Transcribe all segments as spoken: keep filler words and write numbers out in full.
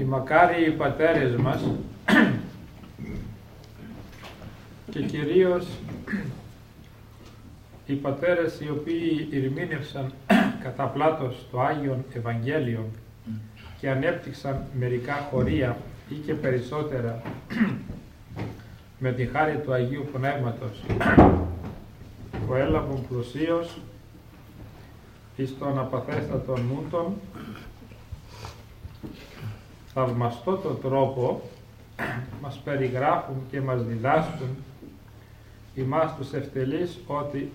μακάριοι οι πατέρες μας και κυρίως οι πατέρες οι οποίοι ερμήνευσαν κατά πλάτος το Άγιον Ευαγγέλιο και ανέπτυξαν μερικά χωρία ή και περισσότερα με τη χάρη του Αγίου Πνεύματος, που έλαβαν πλουσίως εις τον απαθέστατον νούτον θαυμαστότο τρόπο μας περιγράφουν και μας διδάσκουν ημάς τους ευτελείς ότι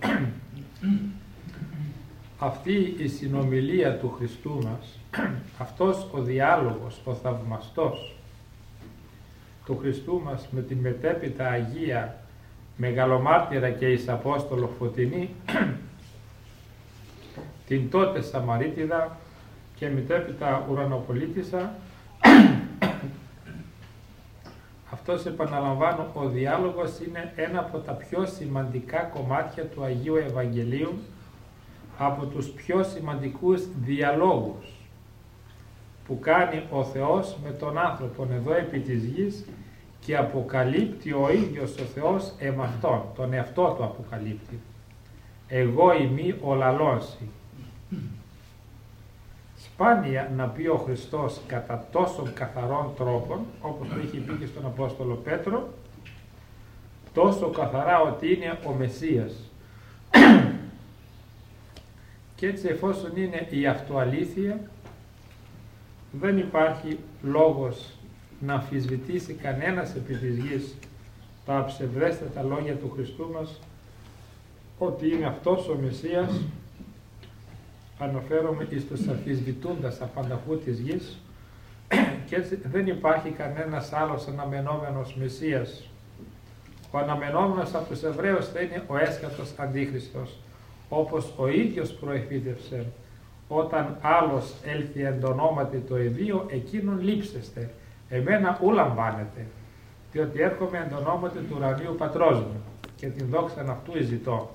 αυτή η συνομιλία του Χριστού μας, αυτός ο διάλογος, ο θαυμαστός του Χριστού μας με την μετέπειτα Αγία Μεγαλομάρτυρα και εις Απόστολο Φωτεινή, την τότε Σαμαρίτιδα και μετέπειτα Ουρανοπολίτισσα, αυτός, επαναλαμβάνω, ο διάλογος είναι ένα από τα πιο σημαντικά κομμάτια του Αγίου Ευαγγελίου, από τους πιο σημαντικούς διαλόγους που κάνει ο Θεός με τον άνθρωπο εδώ επί της γης και αποκαλύπτει ο ίδιος ο Θεός εμαυτόν, τον εαυτό του αποκαλύπτει. Εγώ ημί ο λαλώσι. Σπάνια να πει ο Χριστός κατά τόσων καθαρών τρόπων, όπως το είχε πει και στον Απόστολο Πέτρο, τόσο καθαρά ότι είναι ο Μεσσίας. Και έτσι, εφόσον είναι η αυτοαλήθεια, δεν υπάρχει λόγος να αμφισβητήσει κανένας επί της γης τα ψευδέστατα λόγια του Χριστού μας, ότι είναι αυτός ο Μεσσίας. Αναφέρομαι εις τους αμφισβητούντας απανταχού της γης, και έτσι δεν υπάρχει κανένας άλλος αναμενόμενος Μεσσίας. Ο αναμενόμενος από τους Εβραίους θα είναι ο έσχατος Αντίχριστος, όπως ο ίδιος προεφήτευσε: όταν άλλος έλθει εν το ονόματι το ιδίο, εκείνον λείψεστε, εμένα ου λαμβάνετε, διότι έρχομαι εν το ονόματι του ουρανίου πατρός μου και την δόξαν αυτού εζητώ.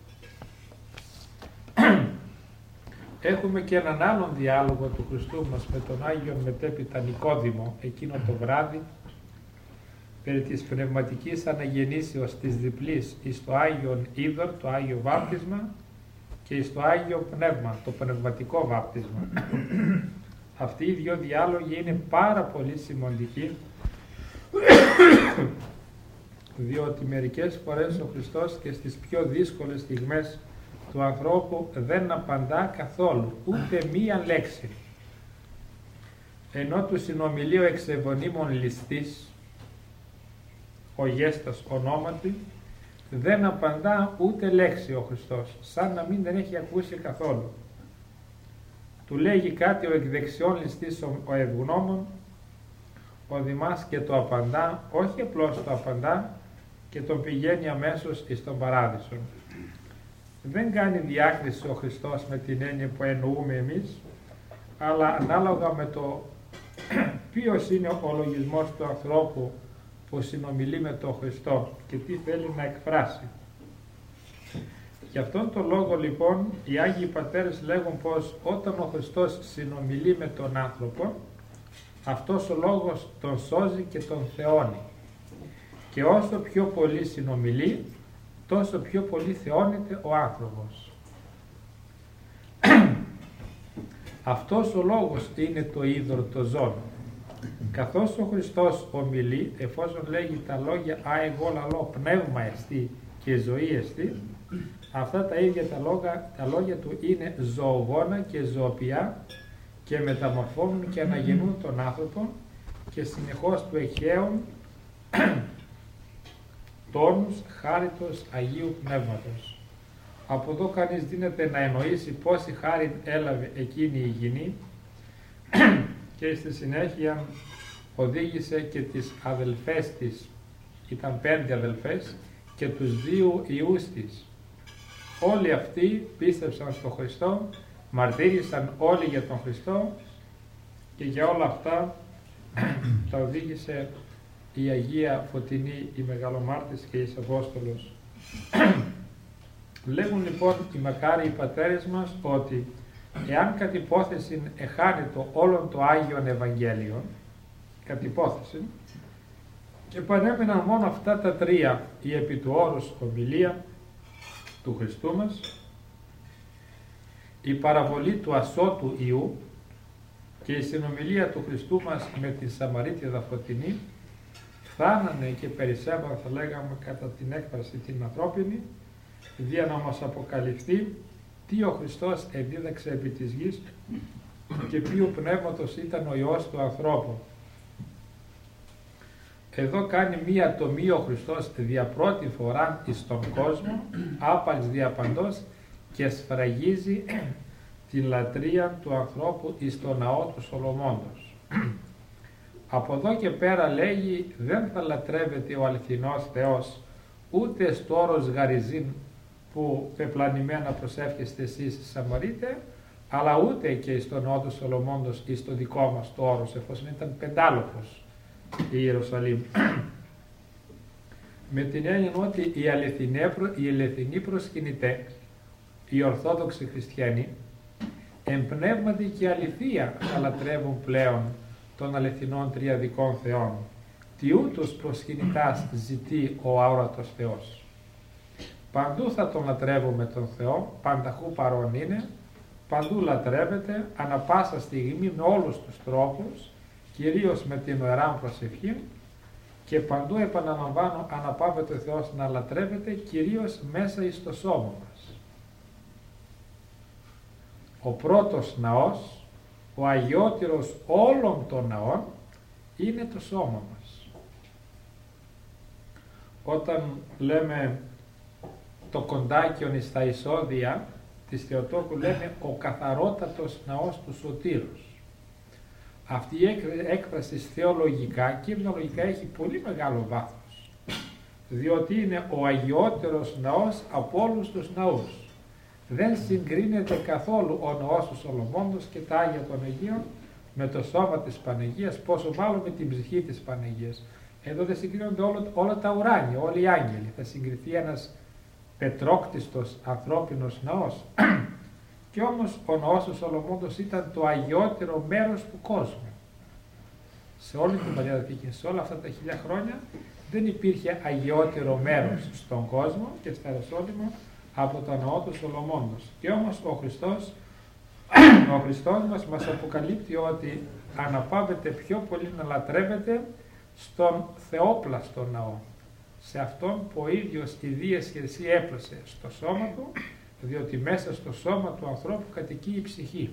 Έχουμε και έναν άλλον διάλογο του Χριστού μας με τον Άγιον μετέπειτα Νικόδημο εκείνο το βράδυ, περί της πνευματικής αναγεννήσεως της διπλής εις το Άγιον Είδωρ, το Άγιο Βάπτισμα, και εις το Άγιο Πνεύμα, το πνευματικό βάπτισμα. Αυτοί οι δύο διάλογοι είναι πάρα πολύ σημαντικοί, διότι μερικές φορές ο Χριστός και στις πιο δύσκολες στιγμές του ανθρώπου δεν απαντά καθόλου, ούτε μία λέξη. Ενώ του συνομιλεί ο εξεβονίμων ληστής, ο γέστας ονόματι, δεν απαντά ούτε λέξη ο Χριστός, σαν να μην δεν έχει ακούσει καθόλου. Του λέγει κάτι ο εκδεξιών ληστής ο ευγνώμων, ο Δημάς και το απαντά, όχι απλώς το απαντά, και τον πηγαίνει αμέσως εις τον παράδεισο. Δεν κάνει διάκριση ο Χριστός με την έννοια που εννοούμε εμείς, αλλά ανάλογα με το ποιος είναι ο λογισμός του ανθρώπου που συνομιλεί με τον Χριστό και τι θέλει να εκφράσει. Γι' αυτόν τον λόγο λοιπόν οι Άγιοι Πατέρες λέγουν πως όταν ο Χριστός συνομιλεί με τον άνθρωπο, αυτός ο λόγος τον σώζει και τον θεώνει. Και όσο πιο πολύ συνομιλεί, τόσο πιο πολύ θεώνεται ο άνθρωπος. Αυτός ο λόγος είναι το είδωρ το ζών. Καθώς ο Χριστός ομιλεί, εφόσον λέγει τα λόγια «Α, εγώ λαλώ, πνεύμα εστί και ζωή εστί», αυτά τα ίδια τα λόγια, τα λόγια του είναι ζωογόνα και ζωοποιά και μεταμορφώνουν και αναγεννούν τον άνθρωπο και συνεχώς του εχαίουν τόνους χάριτος Αγίου Πνεύματος. Από εδώ κανείς δίνεται να εννοήσει πόση χάρη έλαβε εκείνη η γυνή και στη συνέχεια οδήγησε και τις αδελφές της, ήταν πέντε αδελφές, και τους δύο ιούς της. Όλοι αυτοί πίστεψαν στον Χριστό, μαρτύρησαν όλοι για τον Χριστό και για όλα αυτά τα οδήγησε η Αγία Φωτεινή, η Μεγαλομάρτης και η Απόστολος. Λέγουν λοιπόν οι μακάριοι πατέρες μας ότι εάν κατ' υπόθεση εχάνετο όλον το Άγιον Ευαγγέλιο, κατ' υπόθεση, και πανέμειναν μόνο αυτά τα τρία, η επί του όρους ομιλία του Χριστού μας, η παραβολή του ασώτου Ιού και η συνομιλία του Χριστού μας με την Σαμαρίτιδα Φωτεινή, φτάνανε και περισσεύαν, θα λέγαμε, κατά την έκφραση την ανθρώπινη, δια να μας αποκαλυφθεί τι ο Χριστός εδίδαξε επί της γης και ποιο πνεύματος ήταν ο Υιός του ανθρώπου. Εδώ κάνει μία τομή ο Χριστός δια πρώτη φορά εις τον κόσμο, άπαξ διαπαντός, και σφραγίζει την λατρεία του ανθρώπου εις τον ναό του Σολομώντος. Από εδώ και πέρα λέγει, δεν θα λατρεύεται ο αληθινός Θεός ούτε στο όρος Γαριζίν που πεπλανημένα προσεύχεστε εσείς Σαμαρίτε, αλλά ούτε και στον ναό του Σολομώντος ή στο δικό μας το όρος, εφόσον ήταν πεντάλοφος η Ιερουσαλήμ. Με την έννοια ότι οι αληθινοί προσκυνητές, οι Ορθόδοξοι Χριστιανοί, εμπνεύματι και αληθεία θα λατρεύουν πλέον των αληθινών τριαδικών Θεών. Τι ούτως προσκυνητάς ζητεί ο αόρατος Θεός. Παντού θα τον λατρεύουμε τον Θεό, πανταχού παρόν είναι, παντού λατρεύεται, ανα πάσα στιγμή με όλους τους τρόπους, κυρίως με την ιερά προσευχή, και παντού επαναλαμβάνω αναπαύεται ο Θεός να λατρεύεται, κυρίως μέσα εις το σώμα μας. Ο πρώτος ναός, ο αγιότερος όλων των ναών, είναι το σώμα μας. Όταν λέμε το κοντάκιον στα εισόδια της Θεοτόκου, λέμε ο καθαρότατος ναός του Σωτήρους. Αυτή η έκφραση θεολογικά και υμνολογικά έχει πολύ μεγάλο βάθος, διότι είναι ο αγιότερος ναός από όλους τους ναούς. Δεν συγκρίνεται καθόλου ο ναός του Σολομώντος και τα Άγια των Αγίων με το σώμα της Παναγίας, πόσο μάλλον με την ψυχή της Παναγίας. Εδώ δεν συγκρίνονται όλα, όλα τα ουράνια, όλοι οι άγγελοι. Θα συγκριθεί ένας πετρόκτιστος ανθρώπινος ναός. Και όμως ο ναός του Σολομώντος ήταν το αγιότερο μέρος του κόσμου. Σε όλη την Παλιά Διαθήκη, σε όλα αυτά τα χίλια χρόνια, δεν υπήρχε αγιότερο μέρος στον κόσμο και στα Ιεροσόλυμα από το ναό του Σολομώντος. Και όμως ο Χριστός, ο Χριστός μας μας αποκαλύπτει ότι αναπαύεται πιο πολύ να λατρεύεται στον θεόπλαστο ναό, σε αυτόν που ο ίδιος η Δία Σχερσή έπλασε στο σώμα του, διότι μέσα στο σώμα του ανθρώπου κατοικεί η ψυχή,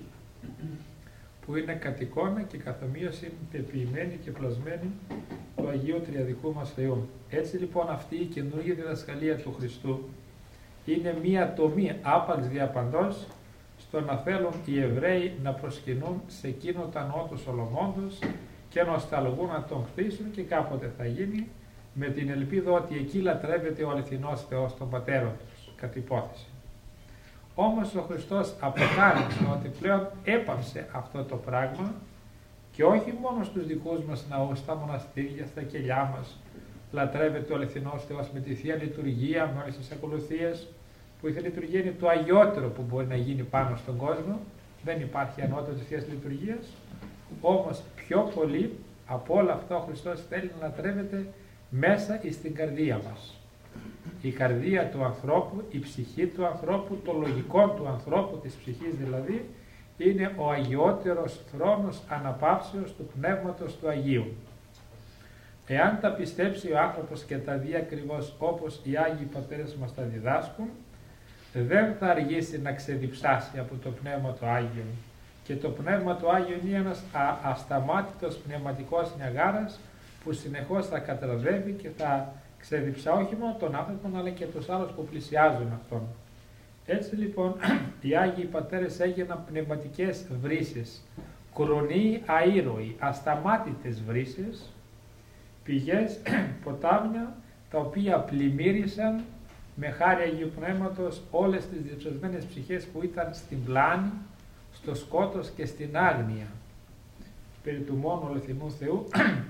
που είναι κατ' εικόνα και καθ' ομοίωση πεποιημένη και πλασμένη του Αγίου Τριαδικού μας Θεού. Έτσι λοιπόν αυτή η καινούργια διδασκαλία του Χριστού είναι μία τομή άπαξ διαπαντός στο να θέλουν οι Εβραίοι να προσκυνούν σε εκείνο το ναό του Σολομώντος και νοσταλγούν να τον χτίσουν, και κάποτε θα γίνει, με την ελπίδα ότι εκεί λατρεύεται ο αληθινός Θεός των πατέρων τους, κατ' υπόθεση. Όμως ο Χριστός αποκάλυψε ότι πλέον έπαυσε αυτό το πράγμα, και όχι μόνο στους δικούς μας ναούς, στα μοναστήρια, στα κελιά μας, λατρεύεται ο αληθινός Θεός με τη Θεία Λειτουργία, με όλες τις ακολουθίες, που η Θεία Λειτουργία είναι το αγιότερο που μπορεί να γίνει πάνω στον κόσμο. Δεν υπάρχει ανώτερο της Θείας Λειτουργίας. Όμως πιο πολύ από όλα αυτά ο Χριστός θέλει να λατρεύεται μέσα στην καρδία μας. Η καρδία του ανθρώπου, η ψυχή του ανθρώπου, το λογικό του ανθρώπου, της ψυχής δηλαδή, είναι ο αγιότερος θρόνος αναπαύσεως του Πνεύματος του Αγίου. Εάν τα πιστέψει ο άνθρωπος και τα δει ακριβώς όπως οι Άγιοι Πατέρες μας τα διδάσκουν, δεν θα αργήσει να ξεδιψάσει από το Πνεύμα του Άγιο. Και το Πνεύμα του Άγιο είναι ένας α, ασταμάτητος πνευματικός νιαγάρας που συνεχώς θα κατραδεύει και θα ξεδιψά όχι μόνο τον άνθρωπο, αλλά και τους άλλους που πλησιάζουν αυτόν. Έτσι λοιπόν οι Άγιοι Πατέρες έγιναν πνευματικές βρύσεις, κρονίοι αήρωοι, ασταμάτητες βρύσεις, πηγές, ποτάμια, τα οποία πλημμύρισαν με χάρη Αγίου Πνεύματος όλες τις διψασμένες ψυχές που ήταν στην πλάνη, στο σκότος και στην άγνοια περί του μόνου αληθινού Θεού.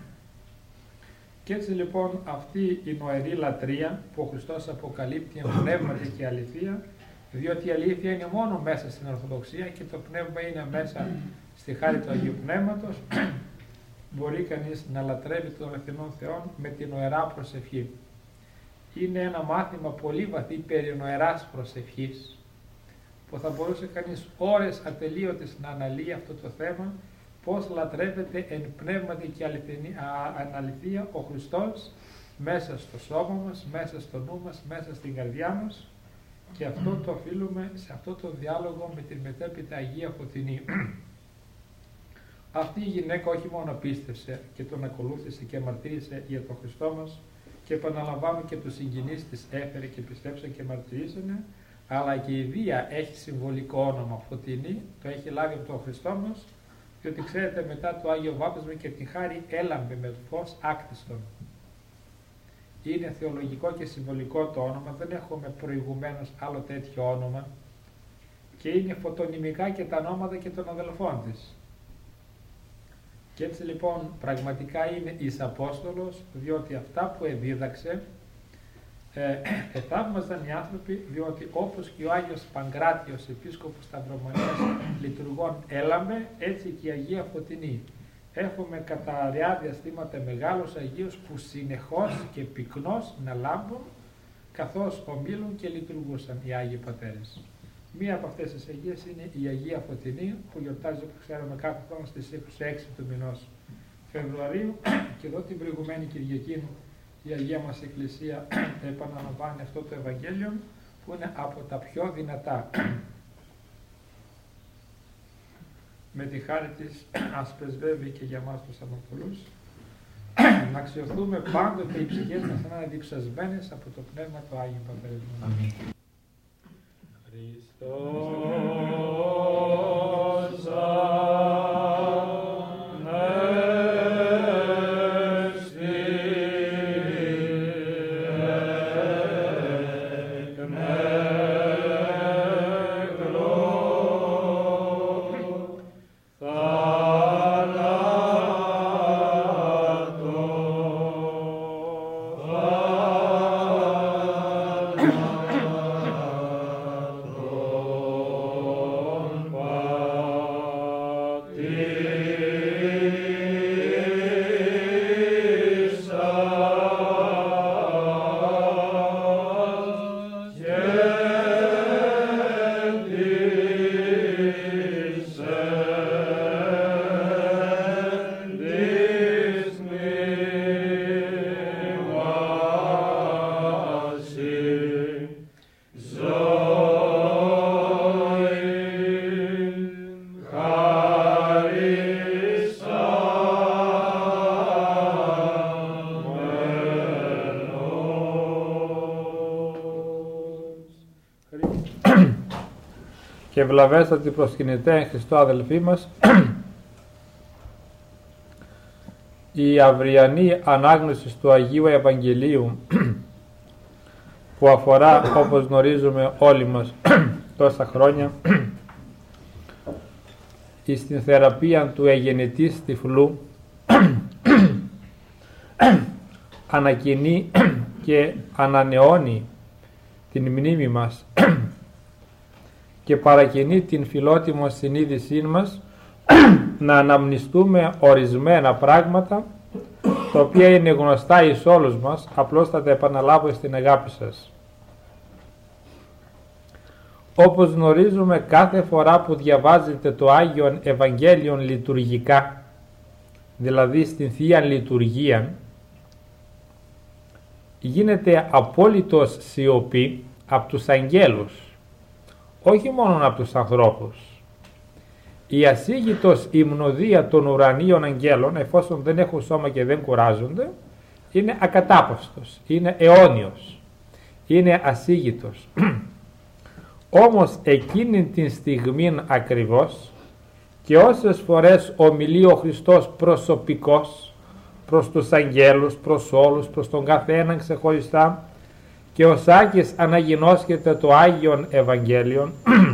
Και έτσι λοιπόν αυτή η νοερή λατρεία που ο Χριστός αποκαλύπτει εν πνεύματι και αληθεία, διότι η αλήθεια είναι μόνο μέσα στην Ορθοδοξία και το πνεύμα είναι μέσα στη χάρη του Αγίου Πνεύματος, μπορεί κανείς να λατρεύει τον αληθινό Θεό με την νοερά προσευχή. Είναι ένα μάθημα πολύ βαθύ περί νοεράς προσευχής, που θα μπορούσε κανείς ώρες ατελείωτες να αναλύει αυτό το θέμα, πώς λατρεύεται εν πνεύματι και αναληθεία ο Χριστός μέσα στο σώμα μας, μέσα στο νου μας, μέσα στην καρδιά μας, και αυτό το οφείλουμε σε αυτό το διάλογο με την μετέπειτα Αγία Φωτεινή. Αυτή η γυναίκα όχι μόνο πίστευσε και τον ακολούθησε και μαρτύρησε για τον Χριστό μας, και επαναλαμβάνω και τους συγγενείς της έφερε και πιστέψαν και μαρτυρήσανε, αλλά και η Δία έχει συμβολικό όνομα Φωτεινή, το έχει λάβει από τον Χριστό μας, διότι ξέρετε μετά το Άγιο Βάπτισμα και την χάρη έλαμπε με φως άκτιστον. Είναι θεολογικό και συμβολικό το όνομα, δεν έχουμε προηγουμένως άλλο τέτοιο όνομα, και είναι φωτονυμικά και τα ονόματα και των αδελφών της. Και έτσι λοιπόν πραγματικά είναι εις Απόστολος, διότι αυτά που εδίδαξε ε, εθαύμαζαν οι άνθρωποι, διότι όπως και ο Άγιος Παγκράτιος, επίσκοπος Σταυρομονίας λειτουργών έλαμπε, έτσι και η Αγία Φωτεινή. Έχουμε κατά αραιά διαστήματα μεγάλους Αγίους που συνεχώς και πυκνώς να λάμπουν, καθώς ομίλουν και λειτουργούσαν οι Άγιοι Πατέρες. Μία από αυτές τις Αγίες είναι η Αγία Φωτεινή, που γιορτάζει, όπως ξέρουμε, κάθε χρόνο στις είκοσι έξι του μηνός Φεβρουαρίου, και εδώ την προηγουμένη Κυριακή η Αγία μας Εκκλησία επαναλαμβάνει αυτό το Ευαγγέλιο, που είναι από τα πιο δυνατά. Με τη χάρη της ας πρεσβεύει και για μας τους αμαρτωλούς, να αξιοθούμε πάντοτε οι ψυχές μας να είναι διψασμένες από το Πνεύμα του Άγιου Πατέρα. Αμήν. Χριστός Ανέστη εκ νεκρών και ευλαβέστατη προσκυνητέ εν Χριστώ αδελφοί μας, η αυριανή ανάγνωση του Αγίου Ευαγγελίου που αφορά, όπως γνωρίζουμε όλοι μας τόσα χρόνια, στην θεραπεία του εγεννητής τυφλού, ανακοινεί και ανανεώνει την μνήμη μας και παρακινεί την φιλότιμο συνείδησή μας να αναμνηστούμε ορισμένα πράγματα, τα οποία είναι γνωστά εις όλους μας, απλώς θα τα επαναλάβω στην αγάπη σας. Όπως γνωρίζουμε, κάθε φορά που διαβάζετε το Άγιον Ευαγγέλιον λειτουργικά, δηλαδή στην Θεία Λειτουργία, γίνεται απόλυτος σιωπή από τους αγγέλους, όχι μόνο από τους ανθρώπους. Η ασίγητος υμνοδία των ουρανίων αγγέλων, εφόσον δεν έχουν σώμα και δεν κουράζονται, είναι ακατάπαυστος, είναι αιώνιος, είναι ασίγητος. Όμως εκείνη την στιγμή ακριβώς, και όσες φορές ομιλεί ο Χριστός προσωπικός προς τους αγγέλους, προς όλους, προς τον καθέναν ξεχωριστά, και ο Σάκης αναγινώσκεται το Άγιον Ευαγγέλιον,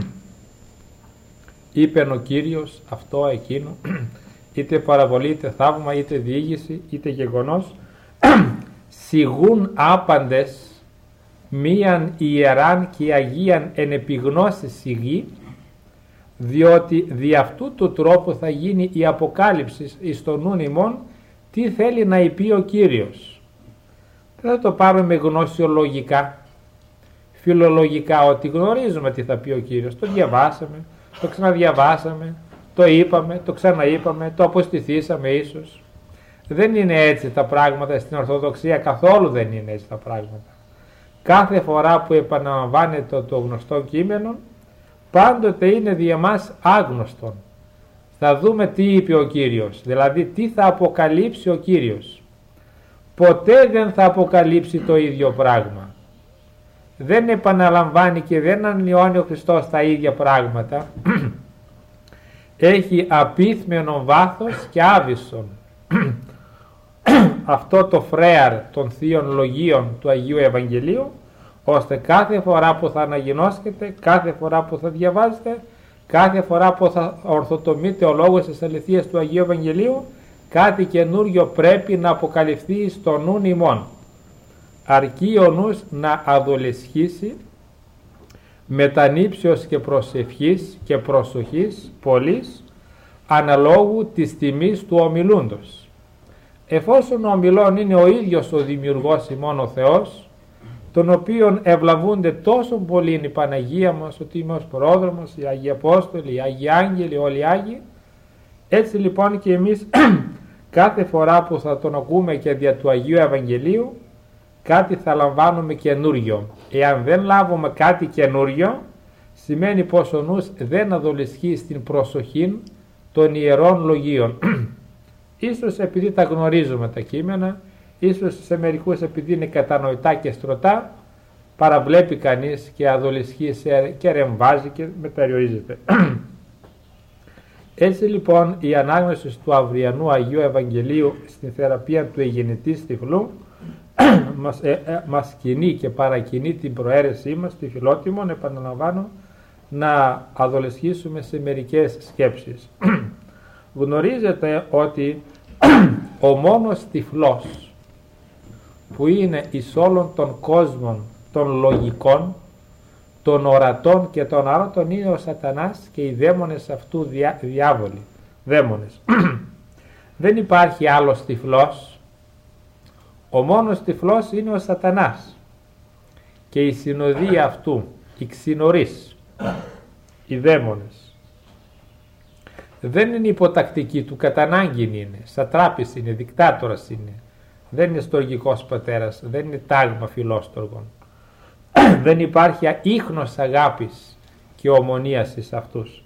είπε ο Κύριος αυτό εκείνο, είτε παραβολή, είτε θαύμα, είτε διήγηση, είτε γεγονός, σιγούν άπαντες μίαν ιεράν και αγίαν εν επιγνώση σιγή, διότι δι' αυτού του τρόπου θα γίνει η αποκάλυψη εις το νουν ημών τι θέλει να είπε ο Κύριος. Δεν θα το πάρουμε γνωσιολογικά, φιλολογικά, ότι γνωρίζουμε τι θα πει ο Κύριος. Το διαβάσαμε, το ξαναδιαβάσαμε, το είπαμε, το ξαναείπαμε, το αποστηθήσαμε ίσως. Δεν είναι έτσι τα πράγματα στην Ορθοδοξία, καθόλου δεν είναι έτσι τα πράγματα. Κάθε φορά που επαναλαμβάνεται το γνωστό κείμενο, πάντοτε είναι δι' εμάς άγνωστον. Θα δούμε τι είπε ο Κύριος, δηλαδή τι θα αποκαλύψει ο Κύριος. Ποτέ δεν θα αποκαλύψει το ίδιο πράγμα. Δεν επαναλαμβάνει και δεν ανλιώνει ο Χριστός τα ίδια πράγματα. Έχει απίθμενο βάθος και άβυσσον. Αυτό το φρέαρ των θείων λογίων του Αγίου Ευαγγελίου, ώστε κάθε φορά που θα αναγινώσκετε, κάθε φορά που θα διαβάζετε, κάθε φορά που θα ορθοτομείτε ο λόγος της αληθείας του Αγίου Ευαγγελίου, κάτι καινούριο πρέπει να αποκαλυφθεί στο νουν ημών. Αρκεί ο νους να αδολεσχίσει μετανύψεως και προσευχής και προσοχής πολλής, αναλόγου της τιμής του ομιλούντος. Εφόσον ο ομιλών είναι ο ίδιος ο δημιουργός ημών ο Θεός, τον οποίον ευλαβούνται τόσο πολύ η Παναγία μας, ο Τίμιος Πρόδρομος, οι Άγιοι Απόστολοι, οι Άγιοι Άγγελοι, όλοι οι Άγιοι, έτσι λοιπόν και εμείς κάθε φορά που θα τον ακούμε και δια του Αγίου Ευαγγελίου, κάτι θα λαμβάνουμε καινούριο. Εάν δεν λάβουμε κάτι καινούριο, σημαίνει πως ο νους δεν αδολισχεί στην προσοχή των ιερών λογίων. Ίσως επειδή τα γνωρίζουμε τα κείμενα, ίσως σε μερικούς επειδή είναι κατανοητά και στρωτά, παραβλέπει κανείς και αδολισχεί και ρεμβάζει και μεταριορίζεται. Έτσι λοιπόν η ανάγνωση του αυριανού Αγίου Ευαγγελίου στην θεραπεία του εγεννητής τυφλού μας, ε, ε, μας κινεί και παρακινεί την προαίρεσή μας, τη φιλότιμον, επαναλαμβάνω, να αδολεσχίσουμε σε μερικές σκέψεις. Γνωρίζετε ότι ο μόνος τυφλός που είναι εις όλων των κόσμων των λογικών, των ορατών και των άρωτων είναι ο Σατανάς και οι δαίμονες αυτού διά, διάβολοι, δαίμονες. Δεν υπάρχει άλλος τυφλός. Ο μόνος τυφλός είναι ο Σατανάς και η συνοδεία αυτού, οι ξινορείς, οι δαίμονες. Δεν είναι υποτακτική του, κατά ανάγκη είναι, σατράπης είναι, δικτάτορας είναι. Δεν είναι στοργικός πατέρας, δεν είναι τάγμα φιλόστοργων. Δεν υπάρχει ίχνος αγάπης και ομονίας εις αυτούς.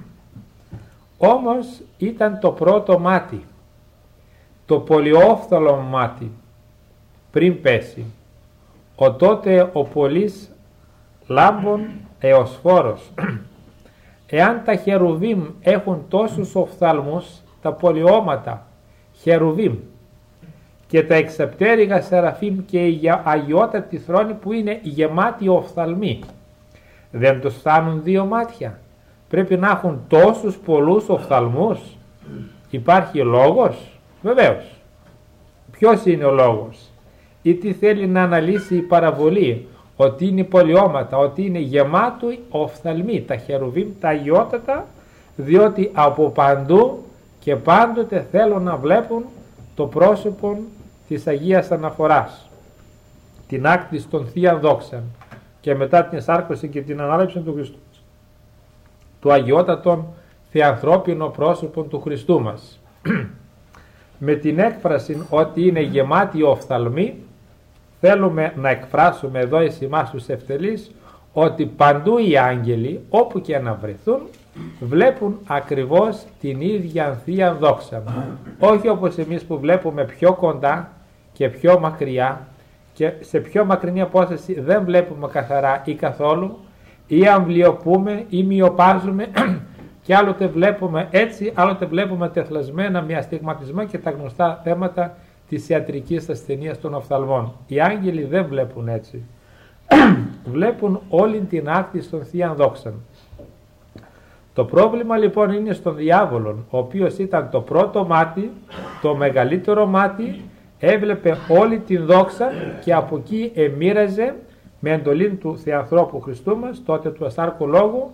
Όμως ήταν το πρώτο μάτι, το πολυόφθαλο μάτι, πριν πέσει. Ο τότε ο πολύς λάμπων εωσφόρος. Εάν τα χερουβίμ έχουν τόσους οφθαλμούς, τα πολυώματα χερουβίμ, και τα εξαπτέρυγα σεραφείμ και οι αγιότατοι θρόνοι που είναι γεμάτοι οφθαλμοί, δεν τους φτάνουν δύο μάτια? Πρέπει να έχουν τόσους πολλούς οφθαλμούς? Υπάρχει λόγος? Βεβαίως. Ποιος είναι ο λόγος? Ή τι θέλει να αναλύσει η παραβολή? Ότι είναι πολυώματα, ότι είναι γεμάτο οφθαλμοί, τα χερουβίμ, τα αγιότατα, διότι από παντού και πάντοτε θέλουν να βλέπουν το πρόσωπο της Αγίας Αναφοράς, την άκτηση των Θείαν Δόξαν και μετά την σάρκωση και την ανάληψη του Χριστού, του αγιότατον θεανθρώπινο πρόσωπο του Χριστού μας. Με την έκφραση ότι είναι γεμάτοι οφθαλμοί, θέλουμε να εκφράσουμε εδώ εις εμάς τους ευτελείς ότι παντού οι άγγελοι, όπου και να βρεθούν, βλέπουν ακριβώς την ίδια Θεία Δόξα. Όχι όπως εμείς που βλέπουμε πιο κοντά και πιο μακριά και σε πιο μακρινή απόσταση δεν βλέπουμε καθαρά ή καθόλου, ή αμβλιοποιούμε ή μειοπάζουμε και άλλοτε βλέπουμε έτσι, άλλοτε βλέπουμε τεθλασμένα με αστιγματισμό και τα γνωστά θέματα της ιατρικής ασθενείας των οφθαλμών. Οι άγγελοι δεν βλέπουν έτσι. Βλέπουν όλη την άκτηση των Θείαν Δόξαν. Το πρόβλημα λοιπόν είναι στον διάβολο, ο οποίος ήταν το πρώτο μάτι, το μεγαλύτερο μάτι, έβλεπε όλη την δόξα και από εκεί εμοίραζε με εντολή του Θεανθρώπου Χριστού μας, τότε του Ασάρκου Λόγου,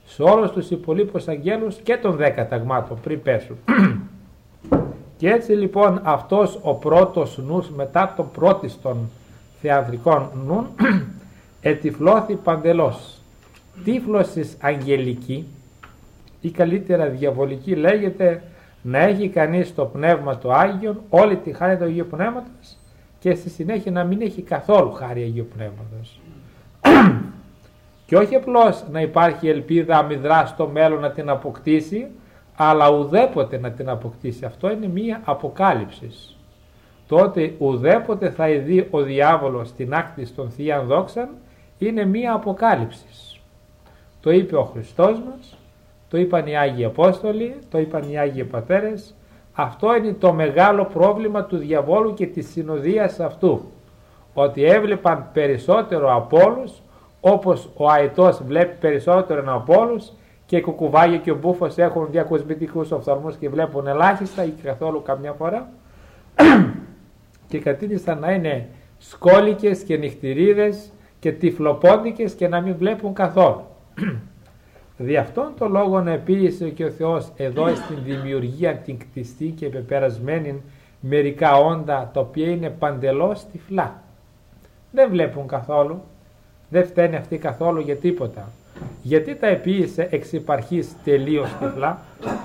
σε όλους τους υπολείπους αγγέλους και των δέκα ταγμάτων πριν πέσουν. Και έτσι λοιπόν αυτός ο πρώτος νους μετά τον πρώτιστον θεανδρικών νουν ετυφλώθη παντελώς. Τύφλωσης αγγελική ή καλύτερα διαβολική λέγεται να έχει κανείς το πνεύμα το Άγιον, όλη τη χάρη του Αγίου Πνεύματος και στη συνέχεια να μην έχει καθόλου χάρη Αγίου Πνεύματος. Και όχι απλώς να υπάρχει ελπίδα αμυδρά στο μέλλον να την αποκτήσει, αλλά ουδέποτε να την αποκτήσει. Αυτό είναι μία αποκάλυψη. Τότε ουδέποτε θα ειδεί ο διάβολος την άκτηση των Θείαν Δόξαν είναι μία αποκάλυψη. Το είπε ο Χριστός μας, το είπαν οι Άγιοι Απόστολοι, το είπαν οι Άγιοι Πατέρες. Αυτό είναι το μεγάλο πρόβλημα του διαβόλου και της συνοδείας αυτού. Ότι έβλεπαν περισσότερο από όλους, όπως ο αετός βλέπει περισσότερο από όλους και οι κουκουβάγια και ο μπούφος έχουν διακοσμητικούς οφθαλμούς και βλέπουν ελάχιστα ή καθόλου καμιά φορά και κατήλυσαν να είναι σκόλικες και νυχτηρίδες και τυφλοπόντικες και να μην βλέπουν καθόλου. Δι' αυτόν τον λόγο επίλυσε και ο Θεός εδώ στην δημιουργία την κτιστή και πεπερασμένη μερικά όντα τα οποία είναι παντελώς τυφλά. Δεν βλέπουν καθόλου, δεν φταίνε αυτοί καθόλου για τίποτα. Γιατί τα επίησε εξ υπαρχής τελείως τυφλά?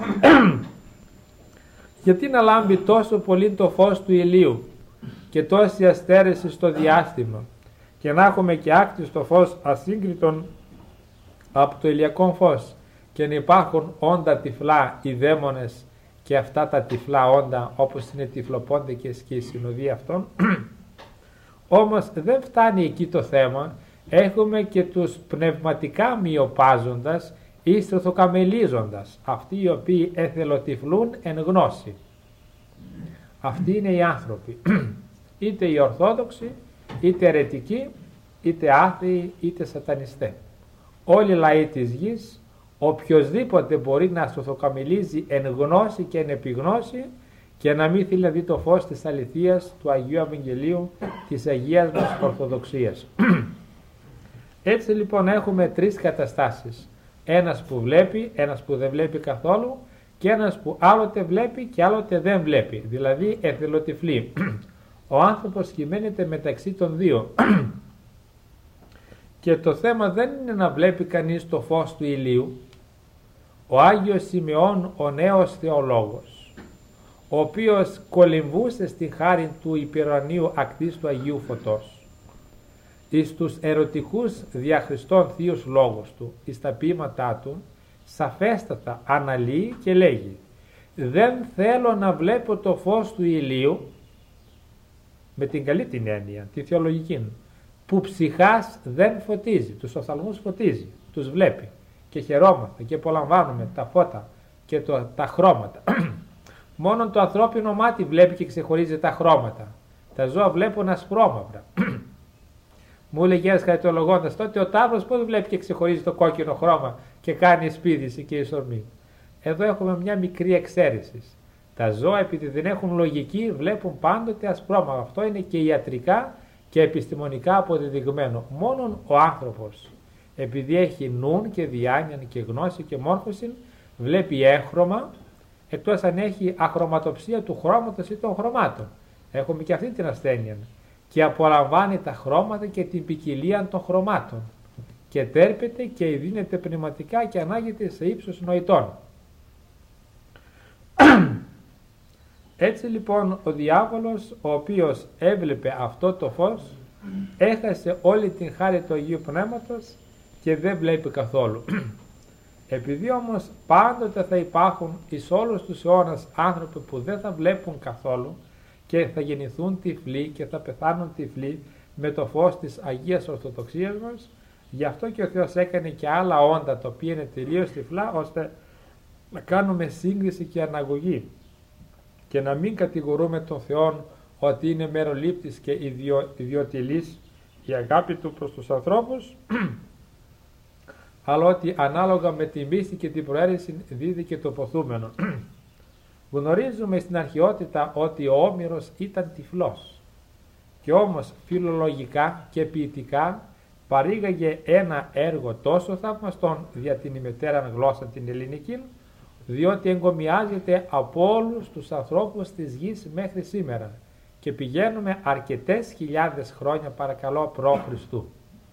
Γιατί να λάμπει τόσο πολύ το φως του ηλίου και τόση αστέρεση στο διάστημα και να έχουμε και άκτιστο φως ασύγκριτον από το ηλιακό φως και να υπάρχουν όντα τυφλά οι δαίμονες και αυτά τα τυφλά όντα όπως είναι τυφλοπόντικες και η συνοδεία αυτών? Όμως δεν φτάνει εκεί το θέμα. Έχουμε και τους πνευματικά μειοπάζοντας ή στρουθοκαμελίζοντας, αυτοί οι οποίοι εθελοτυφλούν εν γνώση. Αυτοί είναι οι άνθρωποι, είτε οι Ορθόδοξοι, είτε αιρετικοί, είτε άθεοι, είτε σατανιστές. Όλοι οι λαοί της γης, οποιοσδήποτε μπορεί να στρουθοκαμελίζει εν γνώση και εν επιγνώση και να μην θέλει να δει το φως της αληθείας του Αγίου Ευαγγελίου της Αγίας μας Ορθοδοξίας. Έτσι λοιπόν έχουμε τρεις καταστάσεις. Ένας που βλέπει, ένας που δεν βλέπει καθόλου και ένας που άλλοτε βλέπει και άλλοτε δεν βλέπει, δηλαδή εθελοτυφλή. Ο άνθρωπος κυμαίνεται μεταξύ των δύο. Και το θέμα δεν είναι να βλέπει κανείς το φως του ηλίου. Ο Άγιος Σιμεών, ο νέος θεολόγος, ο οποίος κολυμβούσε στη χάρη του υπερανίου ακτής του Αγίου Φωτός, εις τους ερωτικούς διαχριστών θείους λόγους του, εις τα ποίηματά του, σαφέστατα αναλύει και λέγει: δεν θέλω να βλέπω το φως του ηλίου, με την καλή την έννοια, τη θεολογική, που ψυχάς δεν φωτίζει, τους οφθαλμούς φωτίζει, τους βλέπει και χαιρόμαστε και απολαμβάνουμε τα φώτα και το, τα χρώματα. Μόνο το ανθρώπινο μάτι βλέπει και ξεχωρίζει τα χρώματα. Τα ζώα βλέπουν ασπρόμαυρα. Μου έλεγε ένας χαριτολογώντας τότε, ο τάβρος πώς βλέπει και ξεχωρίζει το κόκκινο χρώμα και κάνει σπίδηση και ισορμή? Εδώ έχουμε μια μικρή εξαίρεση. Τα ζώα, επειδή δεν έχουν λογική, βλέπουν πάντοτε ασπρόμαυρα. Αυτό είναι και ιατρικά και επιστημονικά αποδεδειγμένο. Μόνον ο άνθρωπος, επειδή έχει νουν και διάνοια και γνώση και μόρφωση, βλέπει έχρωμα, εκτός αν έχει αχρωματοψία του χρώματος ή των χρωμάτων. Έχουμε και αυτή την ασθένεια. Και απολαμβάνει τα χρώματα και την ποικιλία των χρωμάτων και τέρπεται και ειδύνεται πνευματικά και ανάγεται σε ύψος νοητών. Έτσι λοιπόν ο διάβολος, ο οποίος έβλεπε αυτό το φως, έχασε όλη την χάρη του Αγίου Πνεύματος και δεν βλέπει καθόλου. Επειδή όμως πάντοτε θα υπάρχουν εις όλους τους αιώνας άνθρωποι που δεν θα βλέπουν καθόλου και θα γεννηθούν τυφλοί και θα πεθάνουν τυφλοί με το φως της Αγίας Ορθοδοξίας μας, γι' αυτό και ο Θεός έκανε και άλλα όντα τα οποία είναι τελείως τυφλά, ώστε να κάνουμε σύγκριση και αναγωγή και να μην κατηγορούμε τον Θεό ότι είναι μερολήπτης και ιδιο, ιδιωτελής η αγάπη του προς τους ανθρώπους, αλλά ότι ανάλογα με τη πίστη και την προαίρεση δίδει και το ποθούμενο. Γνωρίζουμε στην αρχαιότητα ότι ο Όμηρος ήταν τυφλός και όμως φιλολογικά και ποιητικά παρήγαγε ένα έργο τόσο θαυμαστόν δια την ημετέραν γλώσσα την ελληνική, διότι εγκομιάζεται από όλους τους ανθρώπους της γης μέχρι σήμερα και πηγαίνουμε αρκετές χιλιάδες χρόνια παρακαλώ προ Χριστού.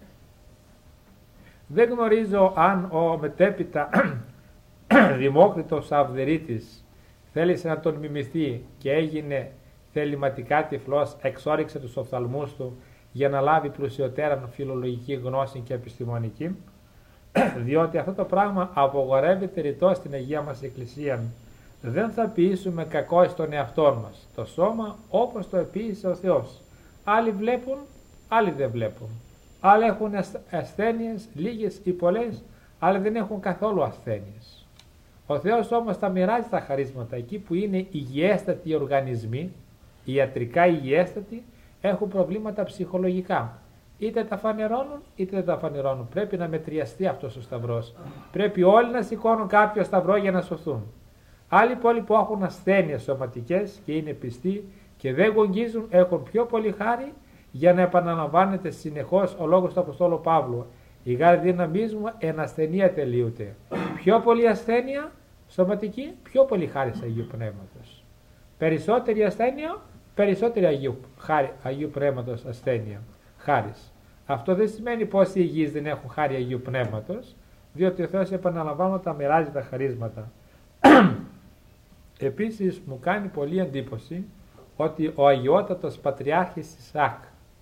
Δεν γνωρίζω αν ο μετέπειτα Δημόκριτος Αυδερίτης θέλησε να τον μιμηθεί και έγινε θεληματικά τυφλός, εξόριξε τους οφθαλμούς του για να λάβει πλουσιωτέραν φιλολογική γνώση και επιστημονική, διότι αυτό το πράγμα απογορεύεται ρητό στην Αγία μας Εκκλησία. Δεν θα ποιήσουμε κακό στον εαυτό μας το σώμα όπως το επίησε ο Θεός. Άλλοι βλέπουν, άλλοι δεν βλέπουν. Άλλοι έχουν ασθένειες, λίγες ή πολλές, άλλοι δεν έχουν καθόλου ασθένειες. Ο Θεός όμως τα μοιράζει τα χαρίσματα εκεί που είναι υγιέστατοι οι οργανισμοί, ιατρικά υγιέστατοι, έχουν προβλήματα ψυχολογικά. Είτε τα φανερώνουν είτε δεν τα φανερώνουν. Πρέπει να μετριαστεί αυτός ο σταυρός. Πρέπει όλοι να σηκώνουν κάποιο σταυρό για να σωθούν. Άλλοι πόλοι που έχουν ασθένειες σωματικές και είναι πιστοί και δεν γογγίζουν έχουν πιο πολύ χάρη για να επαναλαμβάνεται συνεχώς ο λόγος του Αποστόλου Παύλου. Η γάρ δύναμής μου εν ασθενεία τελείωται. Πιο πολύ ασθένεια σωματική, πιο πολύ χάρη Αγίου Πνεύματος. Περισσότερη ασθένεια, περισσότερη Αγίου, χάρη, Αγίου Πνεύματος ασθένεια, χάρις. Αυτό δεν σημαίνει πως οι υγιείς δεν έχουν χάρη Αγίου Πνεύματος, διότι ο Θεός επαναλαμβάνω τα μοιράζει τα χαρίσματα. Επίσης μου κάνει πολύ εντύπωση ότι ο Αγιότατος Πατριάρχης Ισαάκ,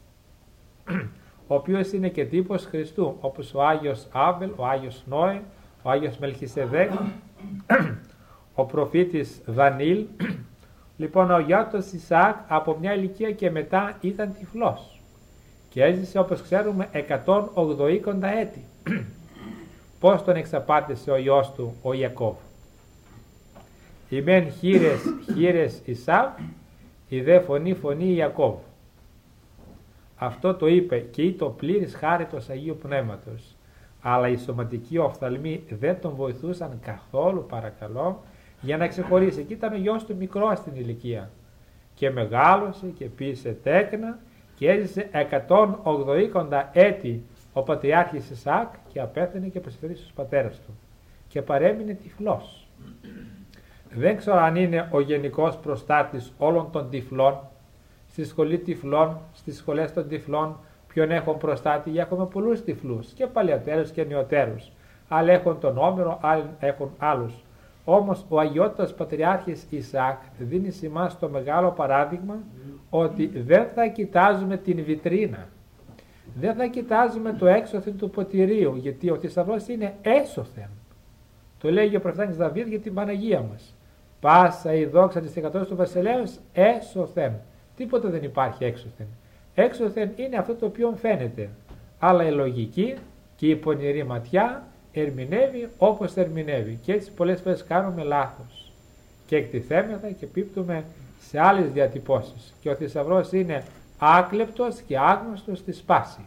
ο οποίος είναι και τύπος Χριστού, όπως ο Άγιος Άβελ, ο Άγιος Νόε, ο Άγιος Μελχισεδέκ, ο προφήτης Δανίλ. Λοιπόν, ο Αγιότατος Ισαάκ από μια ηλικία και μετά ήταν τυφλός και έζησε, όπως ξέρουμε, εκατόν ογδοήκοντα έτη. Πώς τον εξαπάτησε ο γιος του, ο Ιακώβ? «Η μεν χείρες, χείρες Ισάβ, η δε φωνή, φωνή Ιακώβ». Αυτό το είπε και είπε το πλήρης χάριτος Αγίου Πνεύματος. Αλλά οι σωματικοί οφθαλμοί δεν τον βοηθούσαν καθόλου, παρακαλώ, για να ξεχωρίσει. Και ήταν ο γιος του μικρός στην ηλικία. Και μεγάλωσε και πήσε τέκνα και έζησε εκατόν ογδοήκοντα έτη ο Πατριάρχης Ισαάκ και απέθανε και προσφέρησε στους πατέρας του. Και παρέμεινε τυφλός. Δεν ξέρω αν είναι ο γενικός προστάτης όλων των τυφλών, στη σχολή τυφλών, στις σχολές των τυφλών, ποιον έχουν προστάτη, για έχουμε πολλούς τυφλούς, και παλαιότερους και νεωτέρους. Άλλοι έχουν τον Όμηρο, άλλοι έχουν άλλους. Όμως ο Αγιότατος Πατριάρχης Ισαάκ δίνει σε εμάς το μεγάλο παράδειγμα ότι δεν θα κοιτάζουμε την βιτρίνα, δεν θα κοιτάζουμε το έξωθεν του ποτηρίου, γιατί ο θησαυρός είναι έσωθεν. Το λέει ο προφήτης Δαβίδ για την Παναγία μας. Πάσα η δόξα της εκατός του βασιλέως έσωθεν. Τίποτα δεν υπάρχει έξωθεν. Έξωθεν είναι αυτό το οποίο φαίνεται. Αλλά η λογική και η πονηρή ματιά ερμηνεύει όπως ερμηνεύει. Και έτσι πολλές φορές κάνουμε λάθος. Και εκτιθέμεθα και πίπτουμε σε άλλες διατυπώσεις. Και ο θησαυρός είναι άκλεπτος και άγνωστος στη σπάση.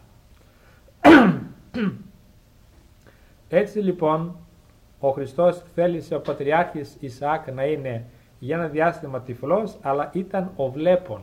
Έτσι λοιπόν ο Χριστός θέλησε ο Πατριάρχης Ισαάκ να είναι για ένα διάστημα τυφλός, αλλά ήταν ο βλέπων.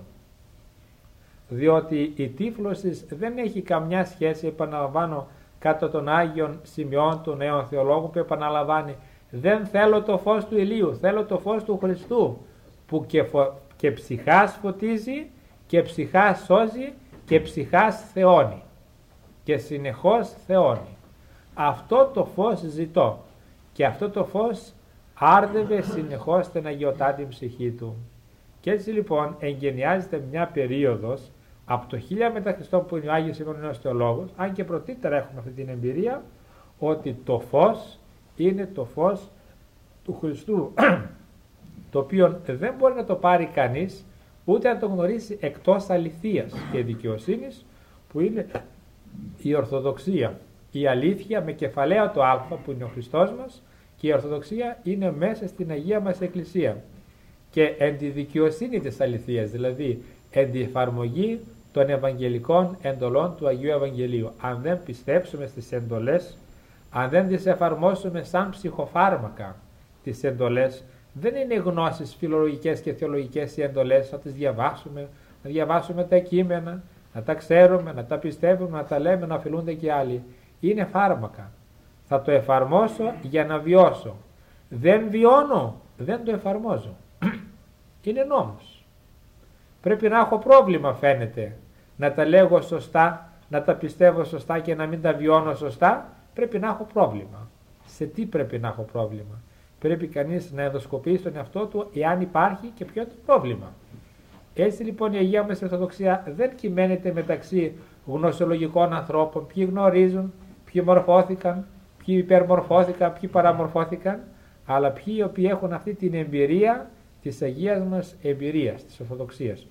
Διότι η τύφλωση δεν έχει καμιά σχέση, επαναλαμβάνω, κάτω των Άγιων Σημειών του νέου θεολόγου που επαναλαμβάνει, δεν θέλω το φως του ηλίου, θέλω το φως του Χριστού, που και, φω... και ψυχάς φωτίζει και ψυχάς σώζει και ψυχάς θεώνει και συνεχώς θεώνει. Αυτό το φως ζητώ και αυτό το φως άρδευε συνεχώς την αγιωτάτη ψυχή του. Και έτσι λοιπόν εγγενιάζεται μια περίοδος από το χίλια μετά Χριστό που είναι ο Άγιος Σημειώνιος Θεολόγος, αν και πρωτήτερα έχουμε αυτή την εμπειρία, ότι το φως είναι το φως του Χριστού, το οποίο δεν μπορεί να το πάρει κανείς ούτε να το γνωρίσει εκτός αληθείας και δικαιοσύνης, που είναι η Ορθοδοξία. Η αλήθεια με κεφαλαίο το α που είναι ο Χριστός μας, και η Ορθοδοξία είναι μέσα στην Αγία μας Εκκλησία. Και εν τη δικαιοσύνη της αληθείας, δηλαδή εν τη εφαρμογή των Ευαγγελικών εντολών του Αγίου Ευαγγελίου. Αν δεν πιστέψουμε στις εντολές, αν δεν τις εφαρμόσουμε σαν ψυχοφάρμακα τις εντολές, δεν είναι γνώσεις φιλολογικές και θεολογικές οι εντολές, να τις διαβάσουμε, να διαβάσουμε τα κείμενα, να τα ξέρουμε, να τα πιστεύουμε, να τα λέμε, να ωφελούνται και άλλοι. Είναι φάρμακα. Θα το εφαρμόσω για να βιώσω. Δεν βιώνω, δεν το εφαρμόζω. Είναι νόμος. Πρέπει να έχω πρόβλημα, φαίνεται, να τα λέγω σωστά, να τα πιστεύω σωστά και να μην τα βιώνω σωστά. Πρέπει να έχω πρόβλημα. Σε τι πρέπει να έχω πρόβλημα? Πρέπει κανείς να ενδοσκοπήσει τον εαυτό του εάν υπάρχει και ποιο είναι το πρόβλημα. Έτσι λοιπόν η Αγία μας Ορθοδοξία δεν κυμαίνεται μεταξύ γνωσιολογικών ανθρώπων, ποιοι γνωρίζουν, ποιοι μορφώθηκαν, ποιοι υπερμορφώθηκαν, ποιοι παραμορφώθηκαν, αλλά ποιοι οι οποίοι έχουν αυτή την εμπειρία της Αγίας μας εμπειρίας, της Ορθοδοξίας.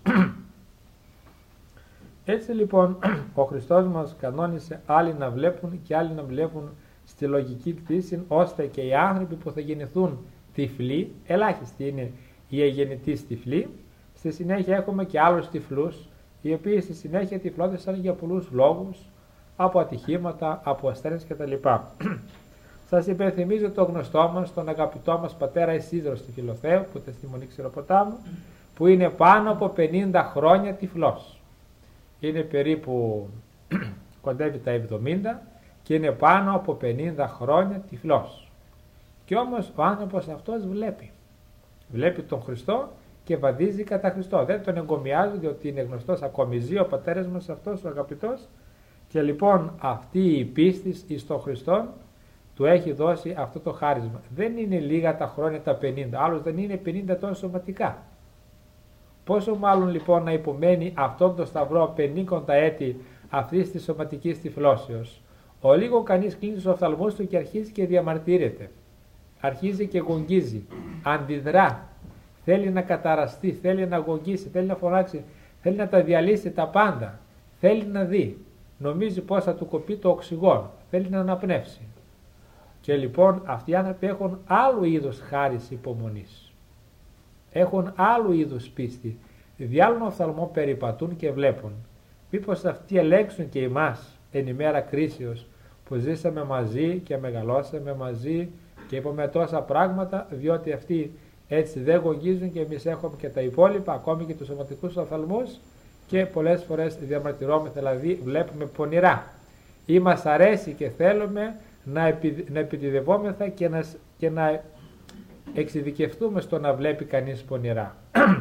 Έτσι λοιπόν ο Χριστός μας κανόνισε άλλοι να βλέπουν και άλλοι να βλέπουν στη λογική κτήση, ώστε και οι άνθρωποι που θα γεννηθούν τυφλοί, ελάχιστοι είναι οι εγεννητοί τυφλοί, στη συνέχεια έχουμε και άλλους τυφλούς, οι οποίοι στη συνέχεια τυφλώθησαν για πολλούς λόγους, από ατυχήματα, από ασθένειες κτλ. Σας υπενθυμίζω το γνωστό μας, τον αγαπητό μας πατέρα Ισίδωρο στη Φιλοθέου, που ήταν στη Μονή Ξηροποτάμου, που είναι πάνω από πενήντα χρόνια τυφλός. Είναι περίπου κοντεύει τα εβδομήντα και είναι πάνω από πενήντα χρόνια τυφλός. Και όμως ο άνθρωπος αυτός βλέπει. Βλέπει τον Χριστό και βαδίζει κατά Χριστό. Δεν τον εγκομιάζει, διότι είναι γνωστός, ακόμη ζει ο πατέρας μας αυτός ο αγαπητός. Και λοιπόν αυτή η πίστη εις τον Χριστό του έχει δώσει αυτό το χάρισμα. Δεν είναι λίγα τα χρόνια τα πενήντα, άλλος δεν είναι πενήντα ετών σωματικά. Πόσο μάλλον λοιπόν να υπομένει αυτόν τον σταυρό πενήντα έτη αυτής της σωματικής τυφλώσεως. Ο λίγο κανείς κλείνει τους οφθαλμούς του και αρχίζει και διαμαρτύρεται. Αρχίζει και γογγίζει, αντιδρά, θέλει να καταραστεί, θέλει να γογγίσει, θέλει να φωνάξει, θέλει να τα διαλύσει τα πάντα, θέλει να δει. Νομίζει πως θα του κοπεί το οξυγόνο, θέλει να αναπνεύσει. Και λοιπόν αυτοί οι άνθρωποι έχουν άλλου είδους χάρις υπομονής. Έχουν άλλου είδους πίστη. Διάλογο οφθαλμό περιπατούν και βλέπουν. Μήπως αυτοί ελέγξουν και εμάς εν ημέρα κρίσεως που ζήσαμε μαζί και μεγαλώσαμε μαζί και είπαμε τόσα πράγματα, διότι αυτοί έτσι δεν γογγίζουν και εμείς έχουμε και τα υπόλοιπα, ακόμη και τους σωματικούς οφθαλμούς, και πολλές φορές διαμαρτυρόμεθα, δηλαδή βλέπουμε πονηρά ή μας αρέσει και θέλουμε να, επι, να επιτιδευόμεθα και να, και να εξειδικευτούμε στο να βλέπει κανείς πονηρά.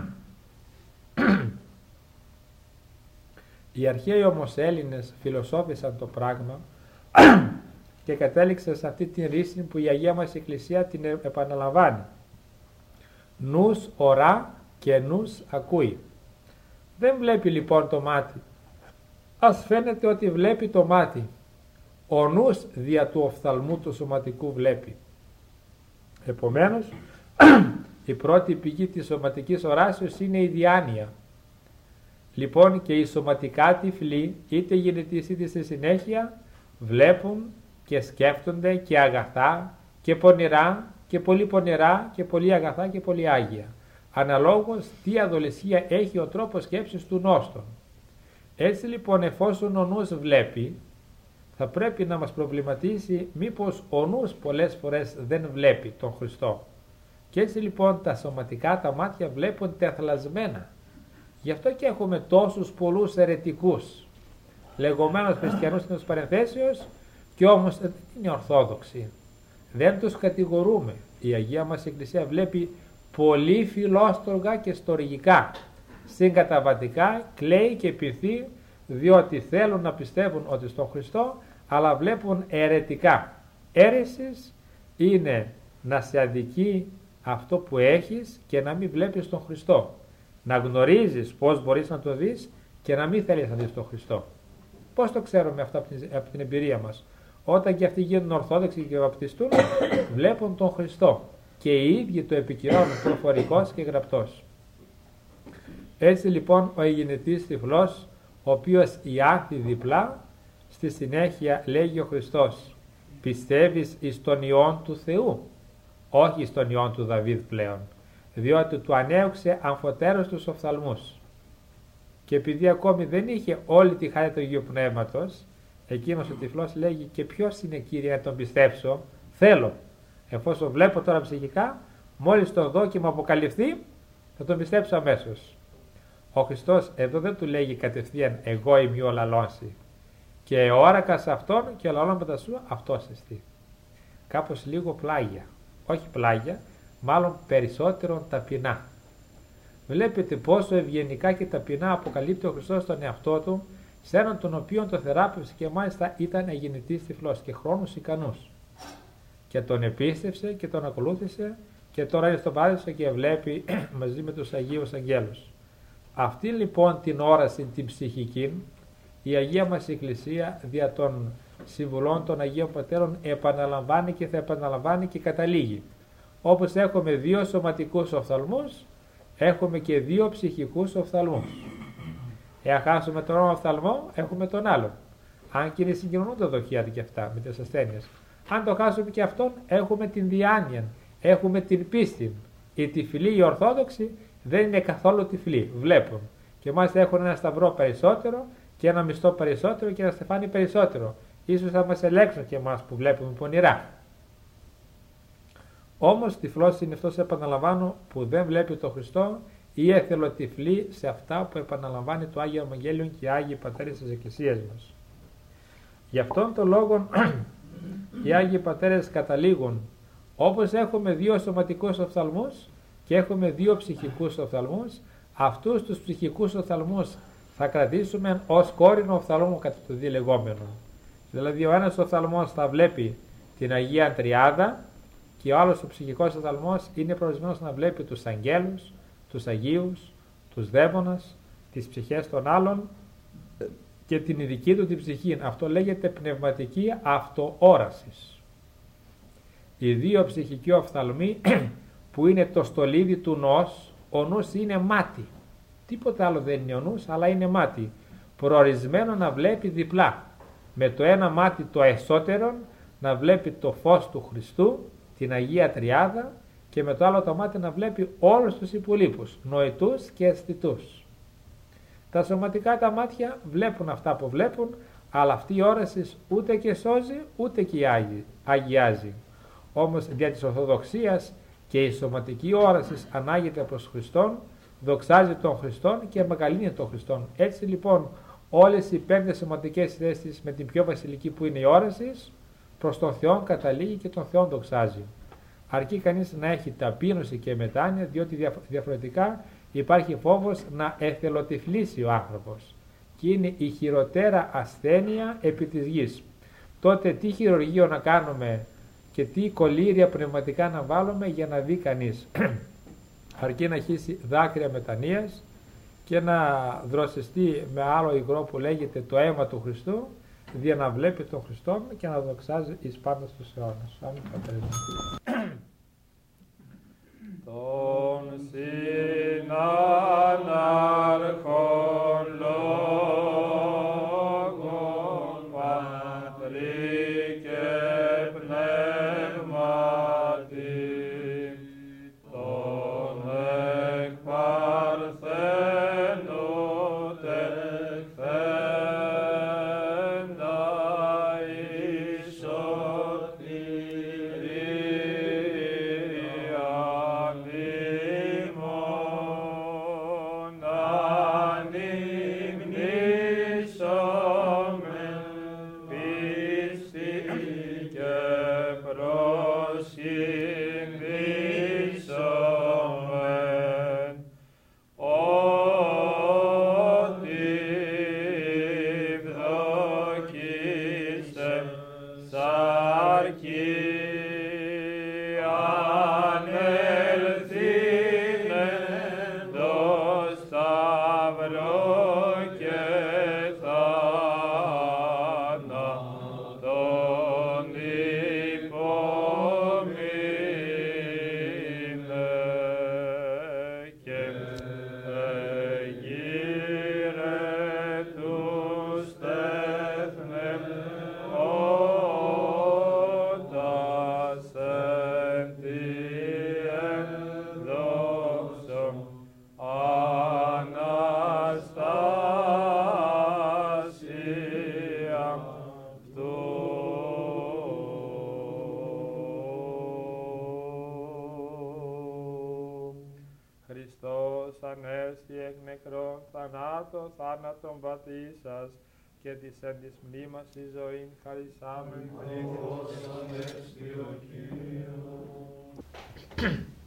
Οι αρχαίοι όμως Έλληνες φιλοσόφησαν το πράγμα και κατέληξαν σε αυτή την ρίση που η Αγία μας Εκκλησία την επαναλαμβάνει. Νους ορά και νους ακούει. Δεν βλέπει λοιπόν το μάτι. Ας φαίνεται ότι βλέπει το μάτι. Ο νους δια του οφθαλμού του σωματικού βλέπει. Επομένως, η πρώτη πηγή της σωματικής οράσεως είναι η διάνοια. Λοιπόν και οι σωματικά τυφλοί, είτε γεννητής είτε στη συνέχεια, βλέπουν και σκέφτονται και αγαθά και πονηρά και πολύ πονηρά και πολύ αγαθά και πολύ άγια. Αναλόγως τι αδολεσία έχει ο τρόπος σκέψης του νόστων. Έτσι λοιπόν, εφόσον ο νους βλέπει, θα πρέπει να μας προβληματίσει μήπως ο νους πολλές φορές δεν βλέπει τον Χριστό. Και έτσι λοιπόν τα σωματικά τα μάτια βλέπουν τεθλασμένα. Γι' αυτό και έχουμε τόσους πολλούς αιρετικούς, λεγόμενους χριστιανούς στην παρενθέσεως, και όμως δεν είναι ορθόδοξοι. Δεν τους κατηγορούμε. Η Αγία μας Εκκλησία βλέπει πολύ φιλόστοργα και στοργικά. Συγκαταβατικά κλαίει και πειθεί, διότι θέλουν να πιστεύουν ότι στον Χριστό, αλλά βλέπουν αιρετικά. Αίρεσης είναι να σε αδικεί αυτό που έχεις και να μην βλέπεις τον Χριστό. Να γνωρίζεις πώς μπορείς να το δεις και να μην θέλεις να δεις τον Χριστό. Πώς το ξέρουμε αυτό από την εμπειρία μας? Όταν και αυτοί γίνουν ορθόδοξοι και βαπτιστούν, βλέπουν τον Χριστό και οι ίδιοι το επικυρώνουν προφορικός και γραπτός. Έτσι λοιπόν ο εγεννητής τυφλός, ο οποίος ιάχθη διπλά, στη συνέχεια λέγει ο Χριστός, πιστεύεις εις τον Υιόν του Θεού, όχι εις τον Υιόν του Δαβίδ πλέον, διότι του ανέωξε αμφωτέρως τους οφθαλμούς. Και επειδή ακόμη δεν είχε όλη τη χάρη του Αγίου Πνεύματος, εκείνος ο τυφλός λέγει, και ποιος είναι Κύριε να τον πιστέψω? Θέλω, εφόσον βλέπω τώρα ψυχικά, μόλις τον δω και μου αποκαλυφθεί, θα τον πιστέψω αμέσως. Ο Χριστός εδώ δεν του λέγει κατευθείαν εγώ είμαι ο λαλώσι και ο όρακας αυτόν και ο λαλών μετά σου αυτός εστί. Κάπως λίγο πλάγια, όχι πλάγια, μάλλον περισσότερο ταπεινά. Βλέπετε πόσο ευγενικά και ταπεινά αποκαλύπτει ο Χριστός τον εαυτό του, σε έναν τον οποίον το θεράπευσε και μάλιστα ήταν αγεννητής τυφλός και χρόνους ικανούς. Και τον επίστευσε και τον ακολούθησε και τώρα είναι στο Παράδεισο και βλέπει μαζί με τους Αγίους Αγγέλους. Αυτή λοιπόν την όραση την ψυχική, η Αγία μας Εκκλησία δια των συμβουλών των Αγίων Πατέρων επαναλαμβάνει και θα επαναλαμβάνει και καταλήγει. Όπως έχουμε δύο σωματικούς οφθαλμούς, έχουμε και δύο ψυχικούς οφθαλμούς. Εάν χάσουμε τον ένα οφθαλμό, έχουμε τον άλλο. Αν και είναι συγκοινωνούντα δοχεία και αυτά με τις ασθένειες. Αν το χάσουμε και αυτόν, έχουμε την διάνοια, έχουμε την πίστη. Οι τυφλοί, οι Ορθόδοξοι, δεν είναι καθόλου τυφλοί. Βλέπουν. Και μάλιστα έχουν ένα σταυρό περισσότερο και ένα μισθό περισσότερο και ένα στεφάνι περισσότερο. Ίσως θα μας ελέγξουν και εμάς που βλέπουμε πονηρά. Όμως τυφλός είναι αυτός, επαναλαμβάνω, που δεν βλέπει τον Χριστό ή εθελοτυφλή σε αυτά που επαναλαμβάνει το Άγιο Ευαγγέλιο και οι Άγιοι Πατέρες της Εκκλησίας μας. Γι' αυτόν τον λόγο οι Άγιοι Πατέρες καταλήγουν, όπως έχουμε δύο σωματικούς οφθαλμούς και έχουμε δύο ψυχικούς οφθαλμούς, αυτούς τους ψυχικούς οφθαλμούς θα κρατήσουμε ως κόρηνο οφθαλμό κατά το δι λεγόμενο. Δηλαδή ο ένας οφθαλμός θα βλέπει την Αγία Τριάδα και ο άλλος ο ψυχικός οφθαλμός είναι προορισμένος να βλέπει τους αγγέλους, τους Αγίους, τους δαίμονας, τις ψυχές των άλλων και την ειδική του την ψυχή. Αυτό λέγεται πνευματική αυτοόραση. Οι δύο ψυχικοί οφθαλμοί που είναι το στολίδι του νους, ο νους είναι μάτι. Τίποτα άλλο δεν είναι ο νους, αλλά είναι μάτι. Προορισμένο να βλέπει διπλά. Με το ένα μάτι το εσωτερό να βλέπει το φως του Χριστού, την Αγία Τριάδα, και με το άλλο το μάτι να βλέπει όλους τους υπολείπους, νοητούς και αισθητούς. Τα σωματικά τα μάτια βλέπουν αυτά που βλέπουν, αλλά αυτή η όραση ούτε και σώζει, ούτε και αγιάζει. Όμως δια της Ορθοδοξίας και η σωματική όραση ανάγεται προς Χριστόν, δοξάζει τον Χριστόν και μεγαλύνει τον Χριστόν. Έτσι λοιπόν όλες οι πέντε σωματικές θέσεις με την πιο βασιλική που είναι η όραση, προς τον Θεό καταλήγει και τον Θεό δοξάζει. Αρκεί κανείς να έχει ταπείνωση και μετάνοια, διότι διαφορετικά υπάρχει φόβος να εθελοτυφλήσει ο άνθρωπος και είναι η χειροτέρα ασθένεια επί της γης. Τότε τι χειρουργείο να κάνουμε και τι κολλήρια πνευματικά να βάλουμε για να δει κανείς. Αρκεί να χύσει δάκρυα μετανοίας και να δροσιστεί με άλλο υγρό που λέγεται το αίμα του Χριστού, για να βλέπει τον Χριστό και να δοξάζει εις πάντα στους αιώνας. Αμήν Πατέρα. Τον συνάναρχον λόγον Πατρί και Πνεύματι, τον εκπαρθένο τεκθέντα εις σωτηρίαν ημών ανυμνήσομεν πίστη και προσυνδύσομεν ότι ευδοκίσε σαρκή ανελθύνεν το σταυρό και θάνατον υπομείνε και εγείρε τους τέθνεμ ότας εν τη ενδόξω Αναστάσεως νεκρό, θανάτω, θάνατον πατήσας, και της εν της μνήμας η ζωήν χαρισάμεν. Φως ανέστη ο Κύριος.